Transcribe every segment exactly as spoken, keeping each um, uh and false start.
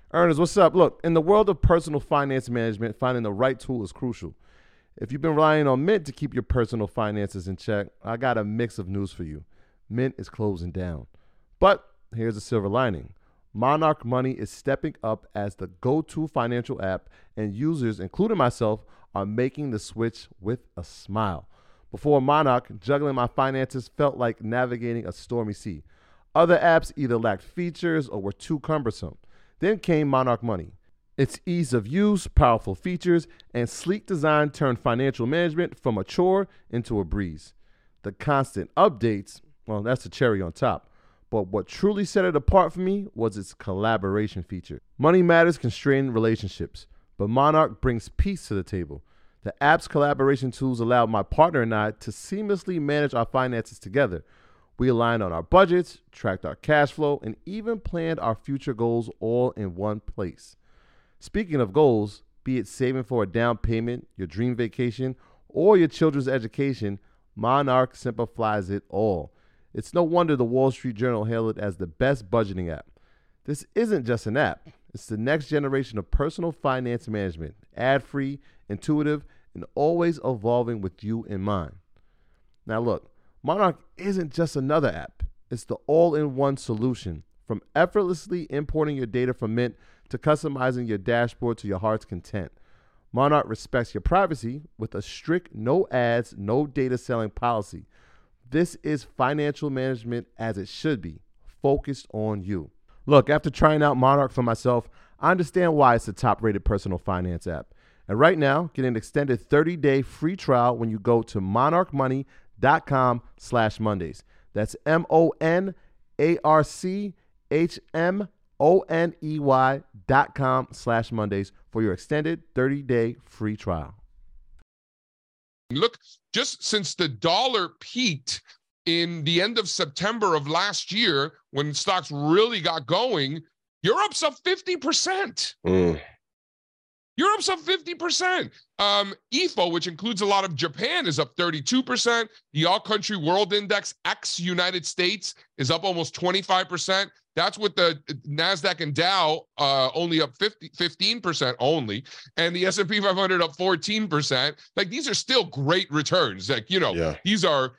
Ernest, what's up? Look, in the world of personal finance management, finding the right tool is crucial. If you've been relying on Mint to keep your personal finances in check, I got a mix of news for you. Mint is closing down. But here's a silver lining. Monarch Money is stepping up as the go-to financial app, and users, including myself, are making the switch with a smile. Before Monarch, juggling my finances felt like navigating a stormy sea. Other apps either lacked features or were too cumbersome. Then came Monarch Money. Its ease of use, powerful features, and sleek design turned financial management from a chore into a breeze. The constant updates, well, that's the cherry on top. But what truly set it apart for me was its collaboration feature. Money matters constrain relationships, but Monarch brings peace to the table. The app's collaboration tools allow my partner and I to seamlessly manage our finances together. We aligned on our budgets, tracked our cash flow, and even planned our future goals all in one place. Speaking of goals, be it saving for a down payment, your dream vacation, or your children's education, Monarch simplifies it all. It's no wonder the Wall Street Journal hailed it as the best budgeting app. This isn't just an app. It's the next generation of personal finance management, ad-free, intuitive, and always evolving with you in mind. Now look, Monarch isn't just another app. It's the all-in-one solution. From effortlessly importing your data from Mint to customizing your dashboard to your heart's content. Monarch respects your privacy with a strict no ads, no data selling policy. This is financial management as it should be, focused on you. Look, after trying out Monarch for myself, I understand why it's the top-rated personal finance app. And right now, get an extended thirty-day free trial when you go to monarchmoney.com slash Mondays. That's M-O-N-A-R-C-H-M-O-N-E-Y dot com slash Mondays for your extended thirty-day free trial. Look, just since the dollar peaked in the end of September of last year, when stocks really got going, Europe's up fifty percent. Mm. Europe's up fifty percent. Um, E F O, which includes a lot of Japan, is up thirty-two percent. The All Country World Index, ex-United States, is up almost twenty-five percent. That's with the NASDAQ and Dow uh, only up fifty, fifteen percent only, and the S and P five hundred up fourteen percent. Like, these are still great returns. Like, you know, yeah. These are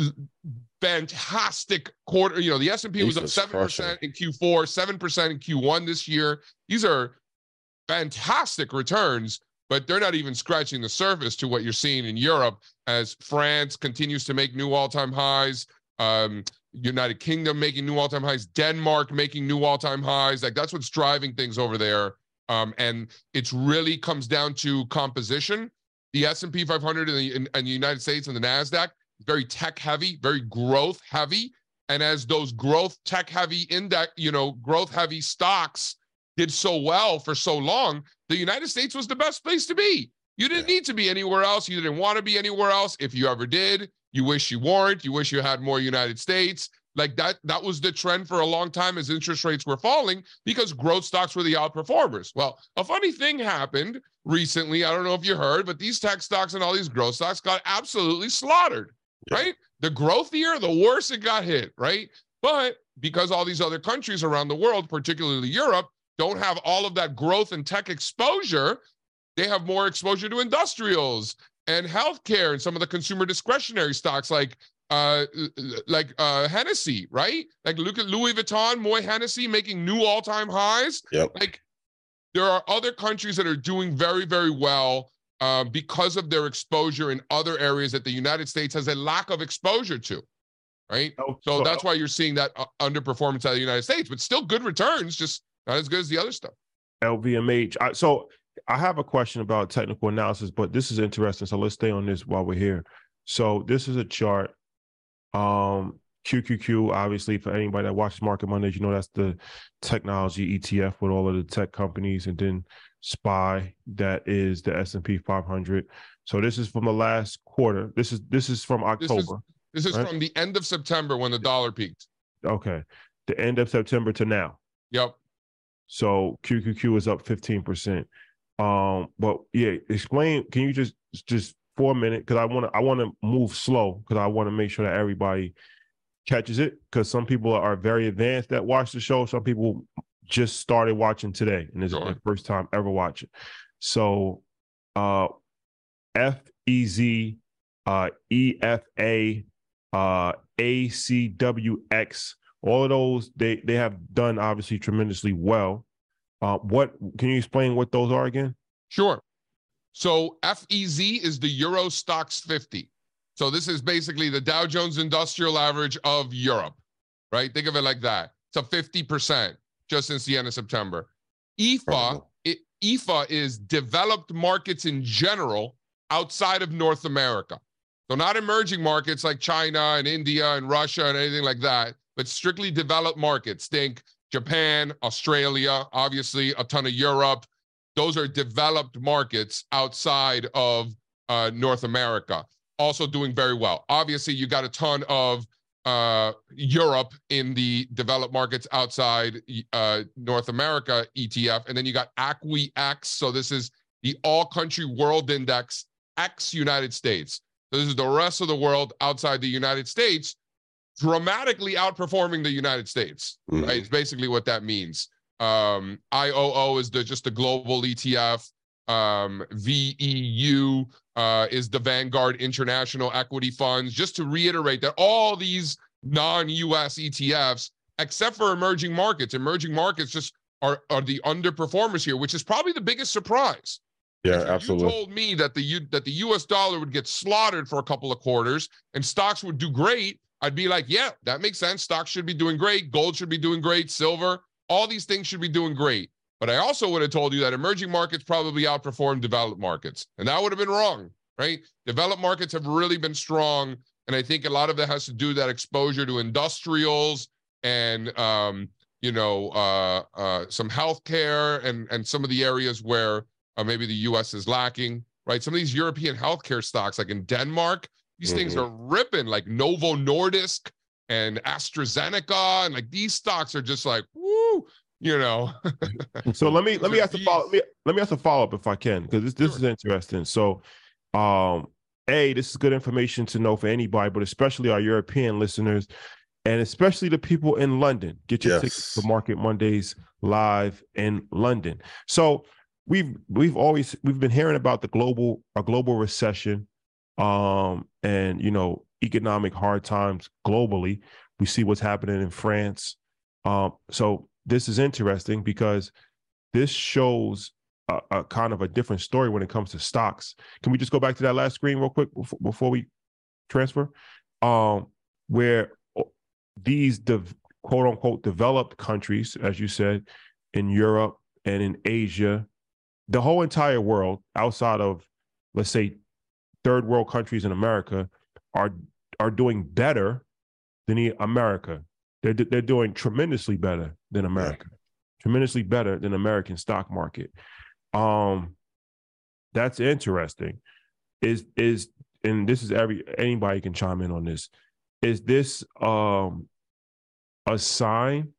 fantastic quarter. You know, the S and P was up seven percent in Q four, seven percent in Q one this year. These are fantastic returns, but they're not even scratching the surface to what you're seeing in Europe as France continues to make new all-time highs. Um, United Kingdom making new all-time highs, Denmark making new all-time highs. Like, that's what's driving things over there. Um, and it's really comes down to composition. The S and P five hundred in the, in, in the United States and the NASDAQ, very tech-heavy, very growth-heavy. And as those growth tech-heavy index, you know, growth-heavy stocks did so well for so long, the United States was the best place to be. You didn't need to be anywhere else. You didn't want to be anywhere else. If you ever did, you wish you weren't. You wish you had more United States. Like that, that was the trend for a long time as interest rates were falling because growth stocks were the outperformers. Well, a funny thing happened recently. I don't know if you heard, but these tech stocks and all these growth stocks got absolutely slaughtered, yeah. right? The growthier, the worse it got hit, right? But because all these other countries around the world, particularly Europe, don't have all of that growth and tech exposure, they have more exposure to industrials and healthcare and some of the consumer discretionary stocks like uh, like uh, Hennessy, right? Like look at Louis Vuitton, Moët Hennessy making new all-time highs. Yep. Like there are other countries that are doing very, very well uh, because of their exposure in other areas that the United States has a lack of exposure to, right? Oh, so, so that's why you're seeing that uh, underperformance out of the United States, but still good returns, just not as good as the other stuff. L V M H. I, so I have a question about technical analysis, but this is interesting. So let's stay on this while we're here. So this is a chart. Um, Q Q Q, obviously, for anybody that watches Market Mondays, you know that's the technology E T F with all of the tech companies, and then S P Y, that is the S and P five hundred. So this is from the last quarter. This is this is from October. This is, this is right? from the end of September when the dollar peaked. Okay, the end of September to now. Yep. So Q Q Q is up fifteen percent. Um, but yeah, explain. Can you just just for a minute, because I want to I want to move slow because I want to make sure that everybody catches it, because some people are very advanced that watch the show. Some people just started watching today, and this Sure. is the first time ever watching. So, uh, F E Z, uh, E F A, uh, A C W X, all of those they they have done obviously tremendously well. Uh, what can you explain what those are again? Sure. So F E Z is the Euro Stoxx fifty. So this is basically the Dow Jones Industrial Average of Europe, right? Think of it like that. It's a fifty percent just since the end of September. E F A, it, E F A is developed markets in general outside of North America. So not emerging markets like China and India and Russia and anything like that, but strictly developed markets. Think Japan, Australia, obviously a ton of Europe. Those are developed markets outside of uh, North America, also doing very well. Obviously, you got a ton of uh, Europe in the developed markets outside uh, North America E T F. And then you got A C W I X. So this is the All Country World Index X United States. So this is the rest of the world outside the United States, dramatically outperforming the United States, mm-hmm. right? It's basically what that means. Um, I O O is the just the global E T F. Um, V E U uh, is the Vanguard International Equity Funds. Just to reiterate that all these non-U S E T Fs, except for emerging markets, emerging markets just are, are the underperformers here, which is probably the biggest surprise. Yeah, if absolutely. You told me that the U, that the U S dollar would get slaughtered for a couple of quarters and stocks would do great, I'd be like, yeah, that makes sense. Stocks should be doing great. Gold should be doing great. Silver, all these things should be doing great. But I also would have told you that emerging markets probably outperform developed markets. And that would have been wrong, right? Developed markets have really been strong. And I think a lot of that has to do with that exposure to industrials and, um, you know, uh, uh, some healthcare and, and some of the areas where uh, maybe the U S is lacking, right? Some of these European healthcare stocks, like in Denmark, these mm-hmm. things are ripping, like Novo Nordisk and AstraZeneca. And like these stocks are just like, woo. You know. So let me let me ask a follow let me, let me ask a follow up if I can, because this this sure. is interesting. So, um, a this is good information to know for anybody, but especially our European listeners, and especially the people in London. Get your yes. tickets for Market Mondays live in London. So we've we've always we've been hearing about the global a global recession, um, and you know economic hard times globally. We see what's happening in France. Um, so. This is interesting because this shows a, a kind of a different story when it comes to stocks. Can we just go back to that last screen real quick before, before we transfer? Um, where these de- quote unquote developed countries, as you said, in Europe and in Asia, the whole entire world outside of, let's say, third world countries in America are are doing better than America. They're, they're doing tremendously better than America, yeah. tremendously better than American stock market. Um, that's interesting. Is is and this is every anybody can chime in on this. Is this um, a sign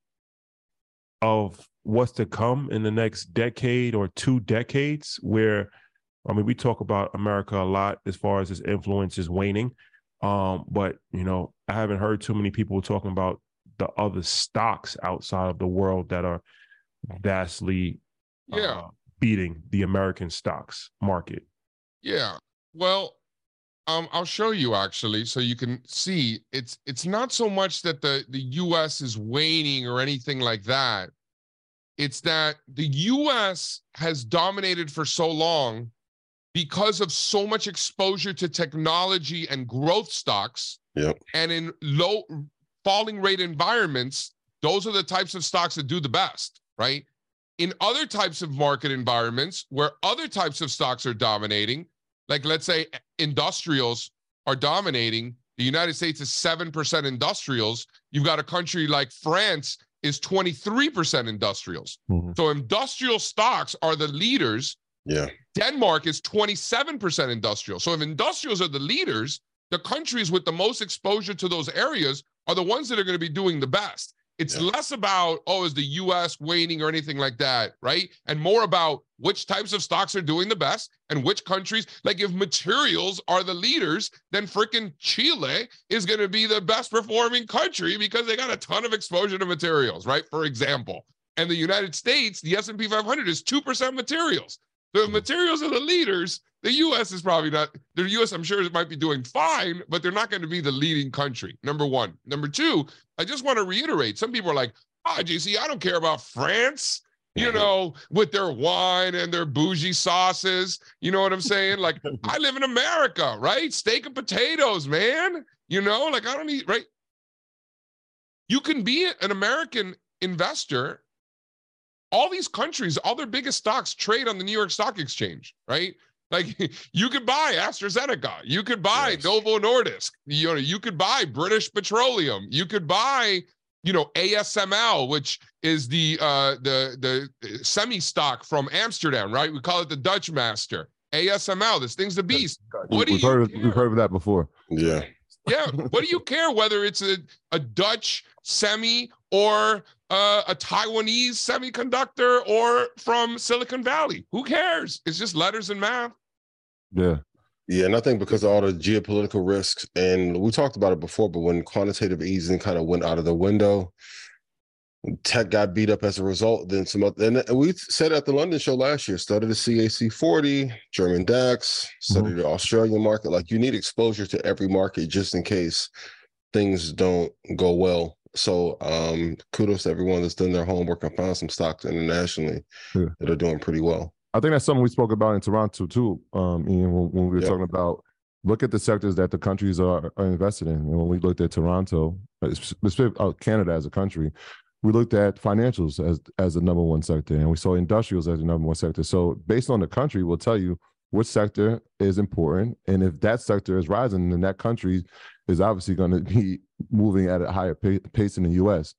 of what's to come in the next decade or two decades? Where, I mean, we talk about America a lot as far as its influence is waning, um, but you know, I haven't heard too many people talking about the other stocks outside of the world that are vastly yeah. uh, beating the American stocks market. Yeah. Well, um, I'll show you actually, so you can see it's it's not so much that the, the U S is waning or anything like that. It's that the U S has dominated for so long because of so much exposure to technology and growth stocks. Yep. And in low falling rate environments, those are the types of stocks that do the best, right? In other types of market environments where other types of stocks are dominating, like let's say industrials are dominating, the United States is seven percent industrials. You've got a country like France is twenty-three percent industrials. Mm-hmm. So industrial stocks are the leaders. Yeah. Denmark is twenty-seven percent industrial. So if industrials are the leaders, the countries with the most exposure to those areas are the ones that are going to be doing the best. It's yeah. less about, oh, is the U S waning or anything like that, right? And more about which types of stocks are doing the best and which countries. Like if materials are the leaders, then freaking Chile is going to be the best performing country because they got a ton of exposure to materials, right? For example. And the United States, the S and P five hundred is two percent materials. So if materials are the leaders, the U S is probably not, the U S I'm sure it might be doing fine, but they're not going to be the leading country, number one. Number two, I just want to reiterate, some people are like, ah, J C, I don't care about France, you know, with their wine and their bougie sauces. You know what I'm saying? Like, I live in America, right? Steak and potatoes, man. You know, like I don't eat, right? You can be an American investor. All these countries, all their biggest stocks trade on the New York Stock Exchange, right? Like you could buy AstraZeneca, you could buy yes. Novo Nordisk, you know, you could buy British Petroleum, you could buy, you know, A S M L, which is the uh, the the semi stock from Amsterdam, right? We call it the Dutch Master. A S M L, this thing's the beast. What do we've, you heard, care? we've heard of that before. Yeah. Yeah. What do you care whether it's a, a Dutch semi or uh, a Taiwanese semiconductor or from Silicon Valley? Who cares? It's just letters and math. Yeah. Yeah, and I think because of all the geopolitical risks, and we talked about it before, but when quantitative easing kind of went out of the window, tech got beat up as a result. Then some other, and we said at the London show last year, studied the C A C forty, German DAX, studied mm-hmm. the Australian market. Like you need exposure to every market just in case things don't go well. So um, kudos to everyone that's done their homework and found some stocks internationally yeah. that are doing pretty well. I think that's something we spoke about in Toronto too, um, Ian, when, when we were yep. talking about look at the sectors that the countries are, are invested in. And when we looked at Toronto, uh, Canada as a country, we looked at financials as as the number one sector, and we saw industrials as the number one sector. So based on the country, we'll tell you which sector is important, and if that sector is rising, then that country is obviously going to be moving at a higher pace in the U S.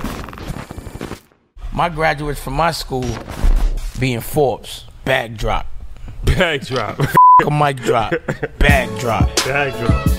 My graduates from my school being Forbes, bag drop. Bag drop. A mic drop, bag drop. Bag drop.